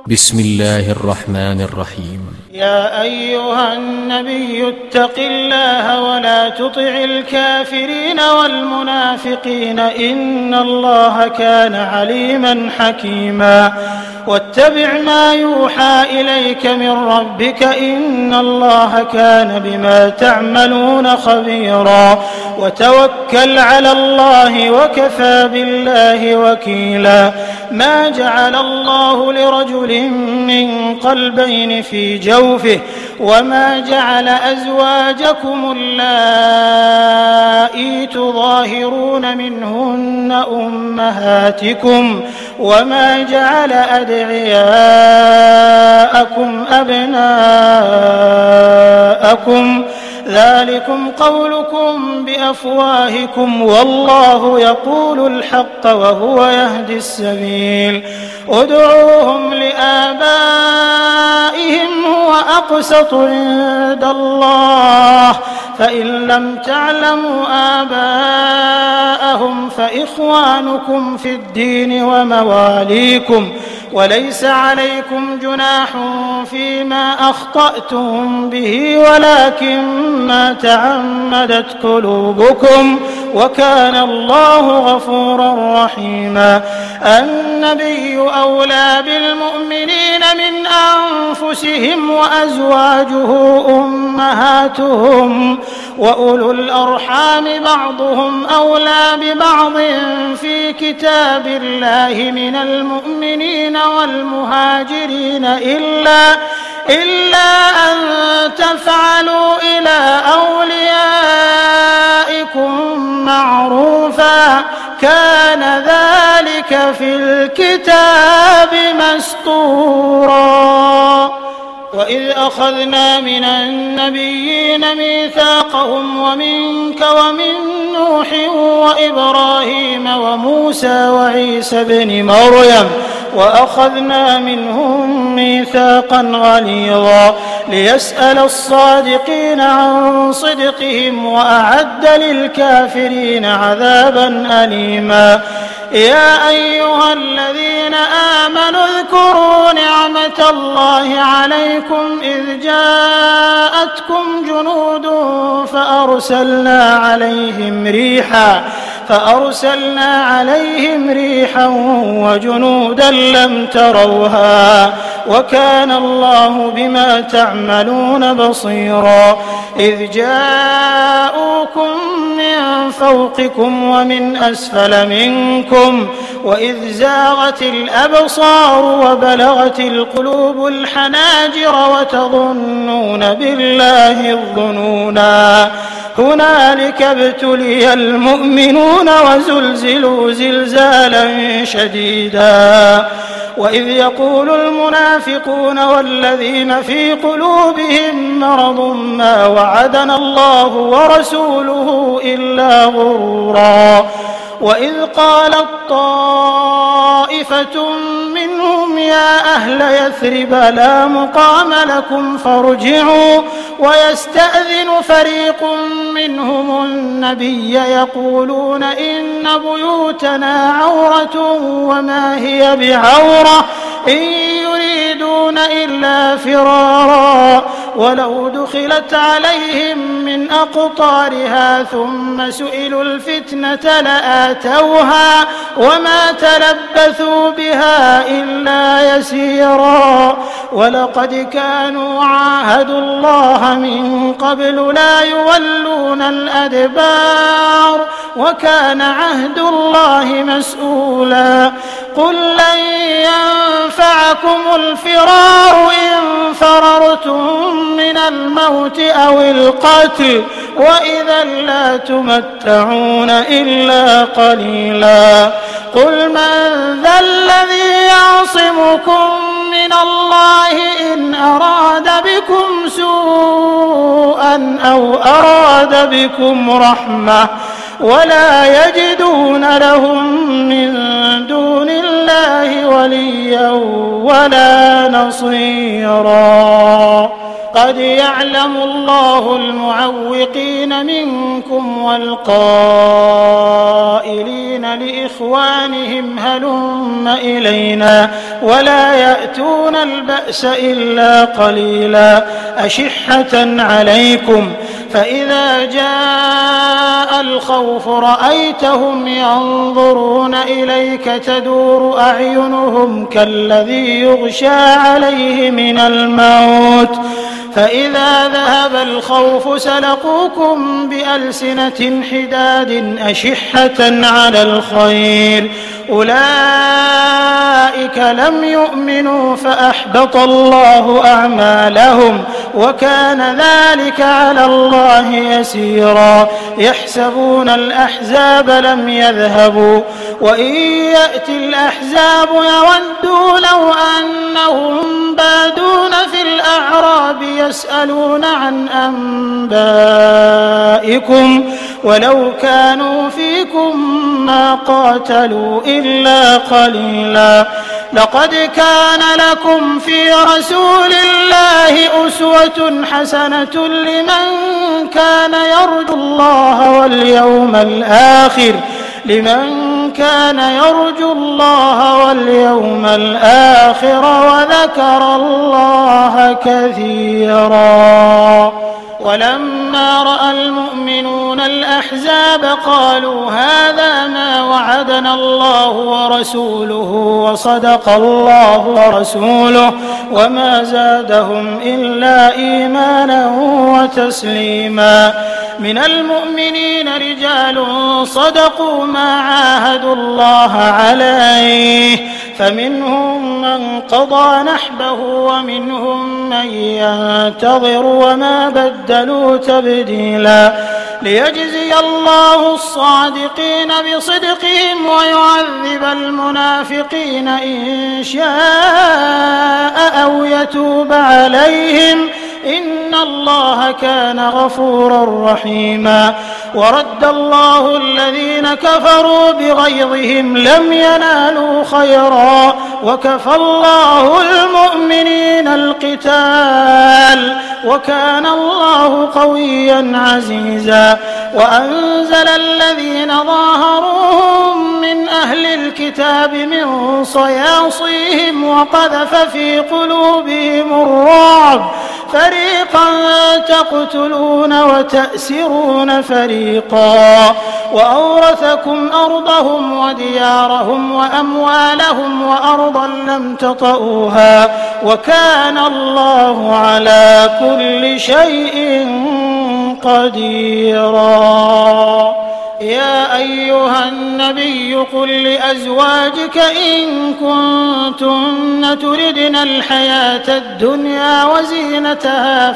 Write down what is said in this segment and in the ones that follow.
بسم الله الرحمن الرحيم. يا أيها النبي اتق الله ولا تطع الكافرين والمنافقين إن الله كان عليما حكيما. واتبع ما يوحى إليك من ربك إن الله كان بما تعملون خبيرا. وتوكل على الله وكفى بالله وكيلا. ما جعل الله لرجل من قلبين في جوفه وما جعل أزواجكم اللائي تظاهرون منهن أمهاتكم وما جعل أدعياءكم أبناءكم ذلكم قولكم بأفواهكم والله يقول الحق وهو يهدي السبيل. ادعوهم لآبائهم هو أقسط عند الله فإن لم تعلموا آباءهم فإخوانكم في الدين ومواليكم وليس عليكم جناح فيما أخطأتم به ولكن ما تعمدت قلوبكم وكان الله غفورا رحيما. النبي أولى بالمؤمنين من أنفسهم وأزواجه أمهاتهم وأولو الأرحام بعضهم أولى ببعض في كتاب الله من المؤمنين والمهاجرين إلا أن تفعلوا إلى أوليائكم معروفا كان ذلك في الكتاب مسطورا. وإذ أخذنا من النبيين ميثاقهم ومنك ومن نوح وإبراهيم وموسى وعيسى ابن مريم وأخذنا منهم ميثاقا غليظا ليسأل الصادقين عن صدقهم وأعد للكافرين عذابا أليما. يا أيها الذين آمنوا اذكروا نعمة الله عليكم إذ جاءتكم جنود فأرسلنا عليهم ريحا وجنودا لم تروها وكان الله بما تعملون بصيرا. إذ جاءوكم من فوقكم ومن أسفل منكم وإذ زاغت الأبصار وبلغت القلوب الحناجر وتظنون بالله الظنونا. هنالك ابتلي المؤمنون وزلزلوا زلزالا شديدا. وإذ يقول المنافقون والذين في قلوبهم مرض ما وعدنا الله ورسوله إلا غرورا. وإذ قالت طائفة منهم يا أهل يثرب لا مقام لكم فارجعوا ويستأذن فريق منهم النبي يقولون إن بيوتنا عورة وما هي بعورة إن يريدون إلا فرارا ولو دخلت عليهم من أقطارها ثم سئلوا الفتنة لآتوها وما تلبثوا بها إلا يسيرا. ولقد كانوا عاهدوا الله من قبل لا يولون الأدبار وكان عهد الله مسؤولا. قل لن ينفعكم الفرار إن فررتم من الموت أو القتل وإذا لا تمتعون إلا قليلا. قل من ذا الذي يعصمكم من الله إن أراد بكم سوءا أو أراد بكم رحمة ولا يجدون لهم من دون الله وليا ولا نصيرا. قد يعلم الله المعوقين منكم والقائلين لإخوانهم هلم إلينا ولا يأتون البأس إلا قليلا أشحة عليكم فإذا جاء الخوف رأيتهم ينظرون إليك تدور أعينهم كالذي يغشى عليه من الموت فإذا ذهب الخوف سلقوكم بألسنة حداد أشحة على الخير أولئك لم يؤمنوا فأحبط الله أعمالهم وكان ذلك على الله يسيرا يحسبون الأحزاب لم يذهبوا وإن يأتي الأحزاب يودوا لو أنهم بادون في الأعراب يسألون عن أنبائكم ولو كانوا فيكم ما قاتلوا إلا قليلا لقد كان لكم في رسول الله أسوة حسنة لمن كان يرجو الله واليوم الآخر وذكر الله كثيرا ولما رأى المؤمنون الأحزاب قالوا هذا ما وعدنا الله ورسوله وصدق الله ورسوله وما زادهم إلا إيمانا وتسليما من المؤمنين رجال صدقوا ما عاهدوا الله عليه فمنهم من قضى نحبه ومنهم من ينتظر وما بدلوا تبديلا ليجزي الله الصادقين بصدقهم ويعذب المنافقين إن شاء أو يتوب عليهم إن الله كان غفورا رحيما ورد الله الذين كفروا بغيظهم لم ينالوا خيرا وكفى الله المؤمنين القتال وكان الله قويا عزيزا وأنزل الذين ظاهروهم من أهل الكتاب من صياصيهم وقذف في قلوبهم الرعب فريقا تقتلون وتأسرون فريقا وأورثكم أرضهم وديارهم وأموالهم وأرضا لم تطئوها وكان الله على كل شيء قديرا يا أيها النبي قل لأزواجك إن كنتن تردن الحياة الدنيا وزينتها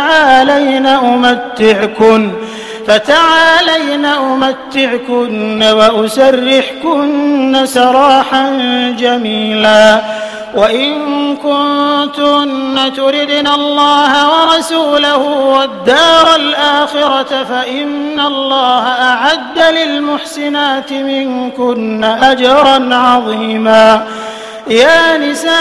فتعالين أمتعكن وأسرحكن سراحا جميلا وإن كنتن تردن الله ورسوله والدار الآخرة فإن الله أعد للمحسنات منكن أجرا عظيما يا نساء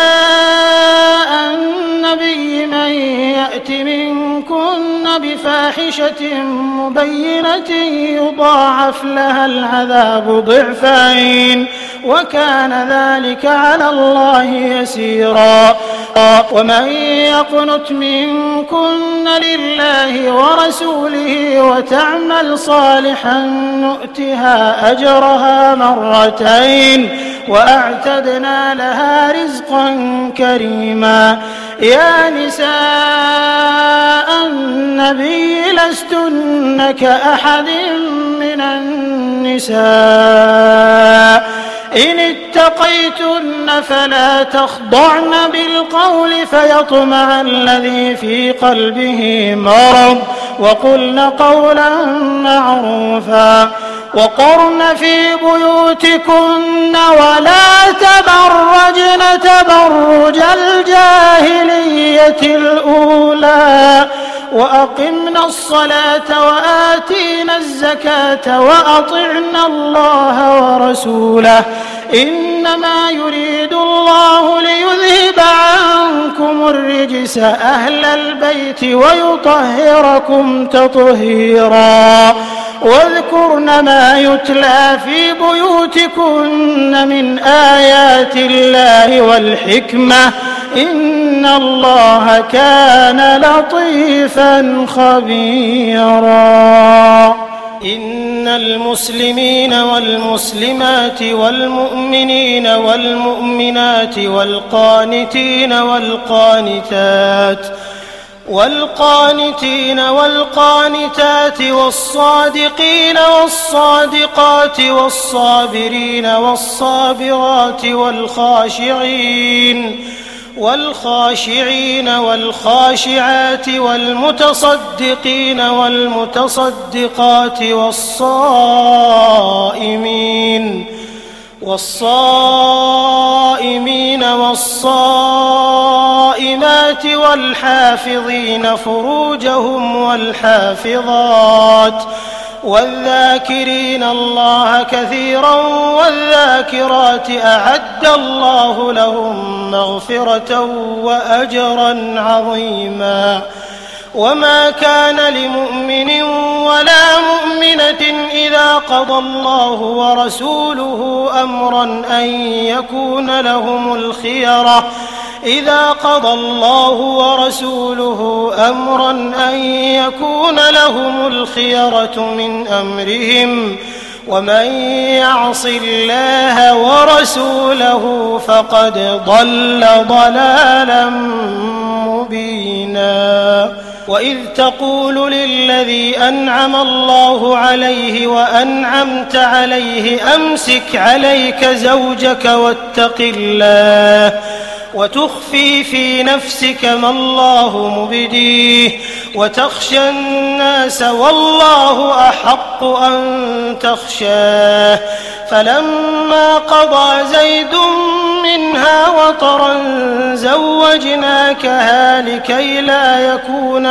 النبي من يأت منكن بفاحشة مبينة يضاعف لها العذاب ضعفين وكان ذلك على الله يسيرا ومن يقنت منكن لله ورسوله وتعمل صالحا نؤتها أجرها مرتين وأعتدنا لها رزقا كريما يا نساء النبي لستن كأحد من النساء إن اتقيتن فلا تخضعن بالقول فيطمع الذي في قلبه مرض وقلن قولا معروفا وقرن في بيوتكن ولا تبرجن تبرج الجاهلية الأولى وأقمنا الصلاة وآتينا الزكاة وأطعنا الله ورسوله إنما يريد الله ليذهب عنكم الرجس الرجس أهل البيت ويطهركم تطهيرا واذكرن ما يتلى في بيوتكن من آيات الله والحكمة إن الله كان لطيفا خبيرا إن المسلمين والمسلمات والمؤمنين والمؤمنات والقانتين والقانتات والصادقين والصادقات والصابرين والصابرات والخاشعين والخاشعات والمتصدقين والمتصدقات والصائمين والصائمات والحافظين فروجهم والحافظات والذاكرين الله كثيرا والذاكرات أعد الله لهم مغفرة وأجرا عظيما وما كان لمؤمن ولا مؤمنة إذا قضى الله ورسوله أمرا أن يكون لهم الخيرة من أمرهم ومن يعص الله ورسوله فقد ضل ضلالا مبينا وإذ تقول للذي أنعم الله عليه وأنعمت عليه أمسك عليك زوجك واتق الله وتخفي في نفسك ما الله مبديه وتخشى الناس والله أحق أن تخشاه فلما قضى زيد منها وطرا زوجناكها لكي لا يكون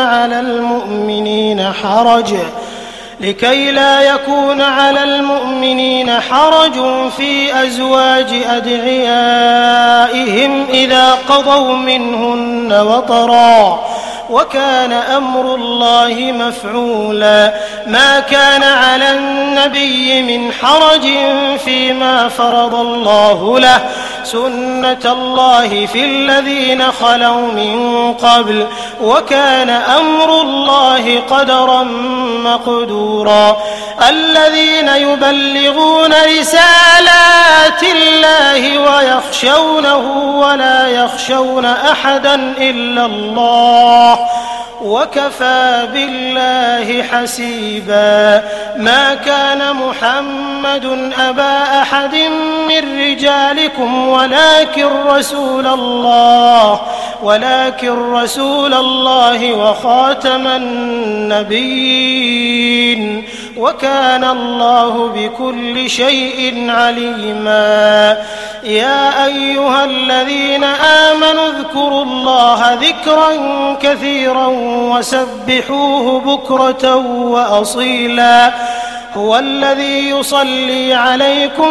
على المؤمنين حرج في أزواج أدعيائهم إذا قضوا منهن وطرا وكان أمر الله مفعولا ما كان على النبي من حرج فيما فرض الله له سنة الله في الذين خلوا من قبل وكان أمر الله قدرا مقدورا الذين يبلغون رسالات الله ويخشونه ولا يخشون أحدا إلا الله وكفى بالله حسيبا ما كان محمد أبا أحد من رجالكم ولكن رسول الله وخاتم النبيين وكان الله بكل شيء عليما يا أيها الذين آمنوا اذكروا الله ذكرا كثيرا وسبحوه بكرة وأصيلا هو الذي يصلي عليكم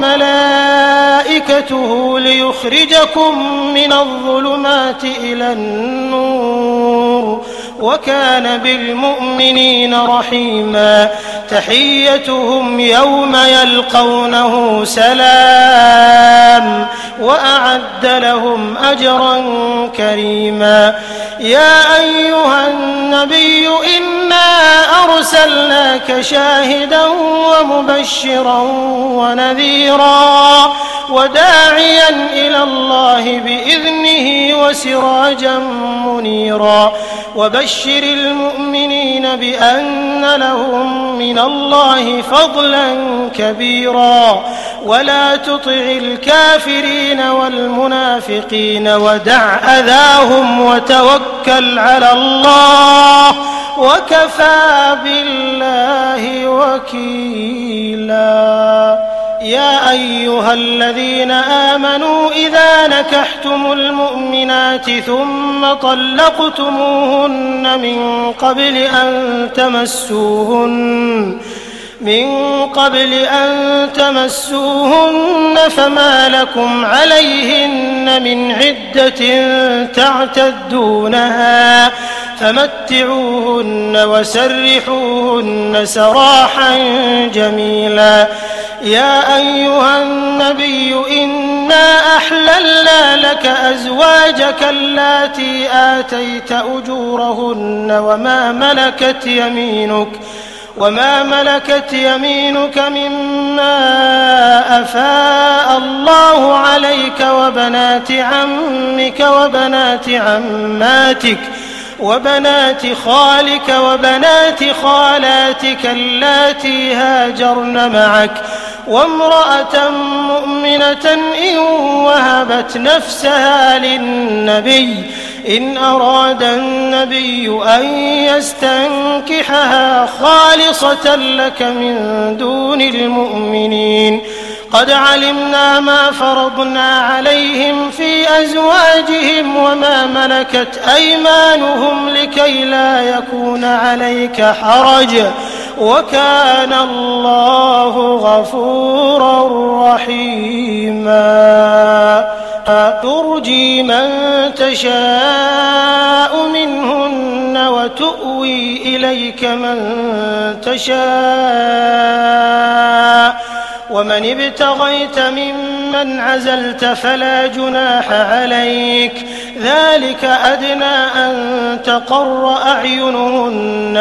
وملائكته ليخرجكم من الظلمات إلى النور وكان بالمؤمنين رحيما تحيتهم يوم يلقونه سلام وأعد لهم أجرا كريما يا أيها النبي إنا أرسلناك شاهدا ومبشرا ونذيرا وداعيا إلى الله بإذنه وسراجا منيرا وبشر المؤمنين بأن لهم من الله فضلا كبيرا ولا تطع الكافرين والمنافقين ودع أذاهم وتوكل على الله وكفى بالله وكيلا يا أيها الذين آمنوا إذا نكحتم المؤمنات ثم طلقتموهن من قبل أن تمسوهن من قبل أن تمسوهن فما لكم عليهن من عدة تعتدونها فمتعوهن وسرحوهن سراحا جميلا. يا أيها النبي إنا أحللنا لك أزواجك اللاتي آتيت أجورهن وما ملكت يمينك مما أفاء الله عليك وبنات عمك وبنات عماتك وبنات خالك وبنات خالاتك اللاتي هاجرن معك وامرأة مؤمنة إن وهبت نفسها للنبي إن أراد النبي أن يستنكحها خالصة لك من دون المؤمنين. قد علمنا ما فرضنا عليهم في أزواجهم وما ملكت أيمانهم لكي لا يكون عليك حرج وكان الله غفورا رحيما. ترجي من تشاء منهن وتؤوي إليك من تشاء ومن ابتغيت ممن عزلت فلا جناح عليك ذلك أدنى أن تقر أعينهن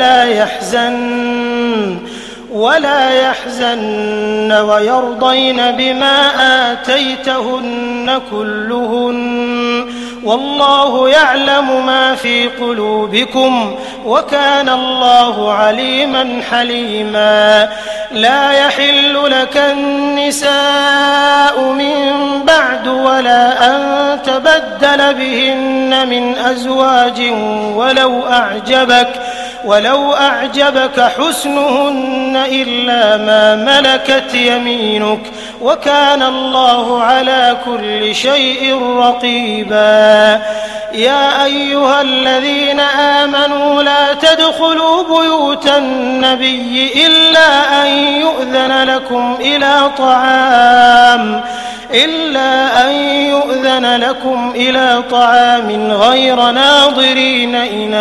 ولا يحزن ويرضين بما آتيتهن كلهن والله يعلم ما في قلوبكم وكان الله عليما حليما. لا يحل لك النساء من بعد ولا أن تبدل بهن من أزواج ولو أعجبك حسنهن إلا ما ملكت يمينك وكان الله على كل شيء رقيبا. يا أيها الذين آمنوا لا تدخلوا بيوت النبي إلا أن يؤذن لكم إلى طعام غير ناظرين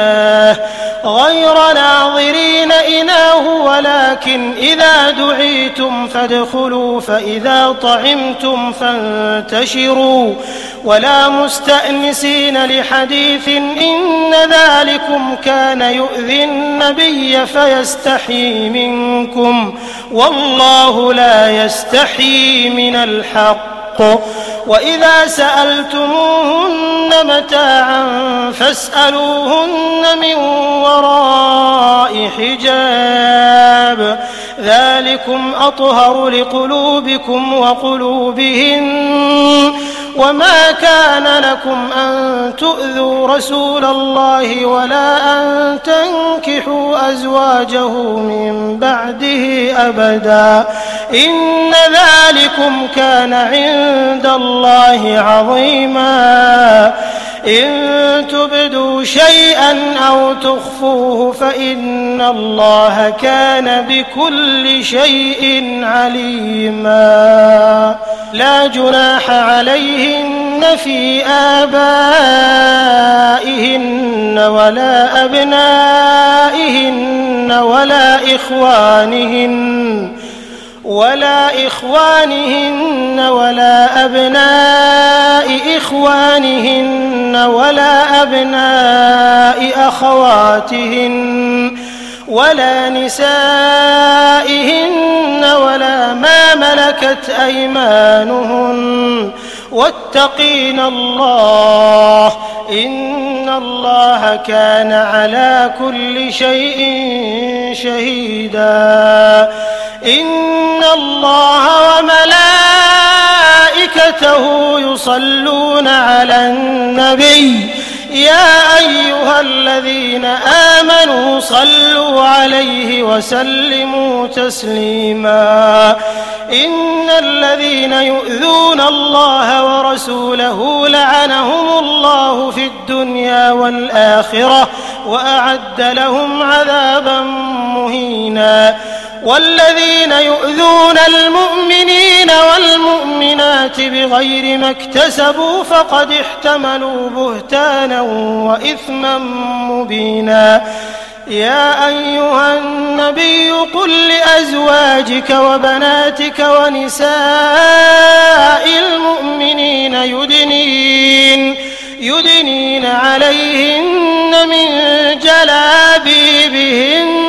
إناه ولكن إذا دعيتم فادخلوا فإذا طعمتم فانتشروا ولا مستأنسين لحديث إن ذلكم كان يؤذي النبي فيستحيي منكم والله لا يستحيي من الحق. وإذا سألتموهن متاعا فاسألوهن من وراء حجاب ذلكم أطهر لقلوبكم وقلوبهن. وما كان لكم أن تؤذوا رسول الله ولا أن تنكحوا أزواجه من بعده أبدا إن ذلكم كان عند الله عظيما. إن تبدوا شيئا أو تخفوه فإن الله كان بكل شيء عليما. لا جناح عليهن في آبائهن ولا أبنائهن ولا إخوانهن ولا أبناء إخوانهن ولا أبناء أخواتهن ولا نسائهن ولا ما ملكت أيمانهن واتقين الله إن الله كان على كل شيء شهيدا. إن الله وملائكته يصلون على النبي يا أيها الذين آمنوا صلوا عليه وسلموا تسليما. إن الذين يؤذون الله ورسوله لعنهم الله في الدنيا والآخرة وأعد لهم عذابا مهينا. والذين يؤذون المؤمنين والمؤمنات بغير ما اكتسبوا فقد احتملوا بهتانا وإثما مبينا. يا أيها النبي قل لأزواجك وبناتك ونساء المؤمنين يدنين عليهن من جلابيبهن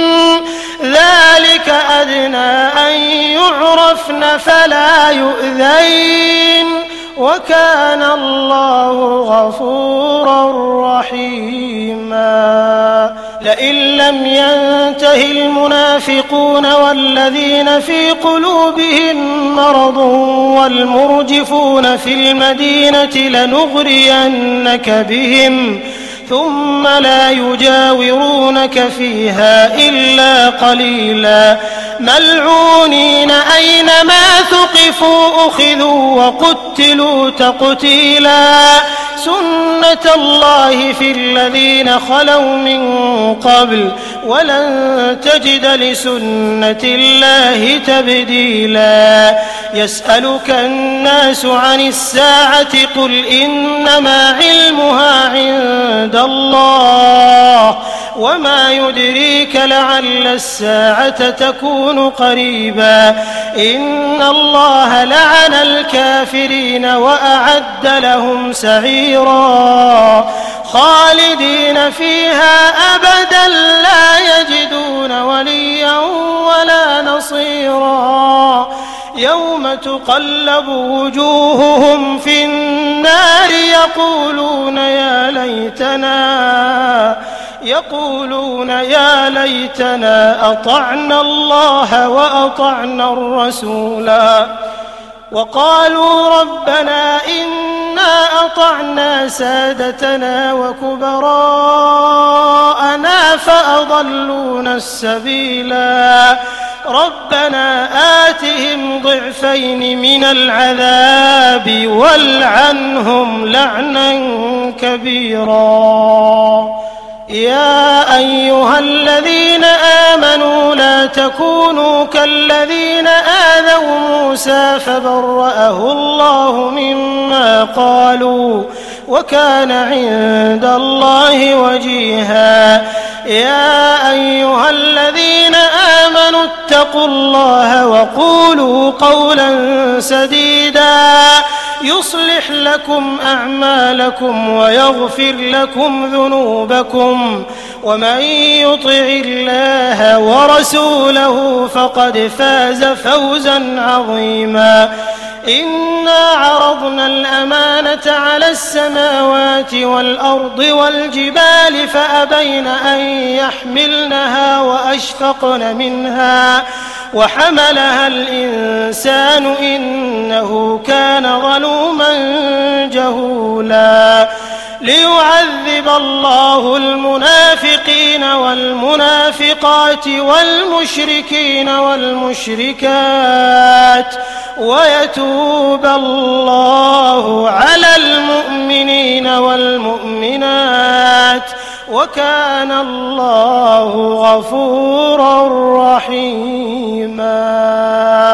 ذلك أدنى أن يعرفن فلا يؤذين وكان الله غفورا رحيما. لئن لم ينته المنافقون والذين في قلوبهم مرض والمرجفون في المدينة لنغرينك بهم ثم لا يجاورونك فيها إلا قليلا ملعونين أينما ثقفوا أخذوا وقتلوا تقتيلا. سنة الله في الذين خلوا من قبل ولن تجد لسنة الله تبديلا. يسألك الناس عن الساعة قل إنما علمها عند الله وما يدريك لعل الساعة تكون قريبا. إن الله لعن الكافرين وأعد لهم سعيرا خالدين فيها أبدا لا يجدون وليا ولا نصيرا. يوم تقلب وجوههم في النار يقولون يا ليتنا أطعنا الله وأطعنا الرسولا وقالوا ربنا إنا أطعنا سادتنا وكبراءنا فأضلونا السبيلا. ربنا آتهم ضعفين من العذاب والعنهم لعنا كبيرا. يا أيها الذين آمنوا لا تكونوا كالذين آذوا موسى فبرأه الله مما قالوا وكان عند الله وجيها. يا أيها الذين آمنوا اتقوا الله وقولوا قولا سديدا يصلح لكم أعمالكم ويغفر لكم ذنوبكم ومن يطع الله ورسوله فقد فاز فوزا عظيما. إنا عرضنا الأمانة على السماوات والأرض والجبال فأبين أن يحملنها وأشفقن منها وحملها الإنسان إنه كان ظلوما جهولا. ليعذب الله المنافقين والمنافقات والمشركين والمشركات ويتوب الله على المؤمنين والمؤمنات وكان الله غفورا رحيما.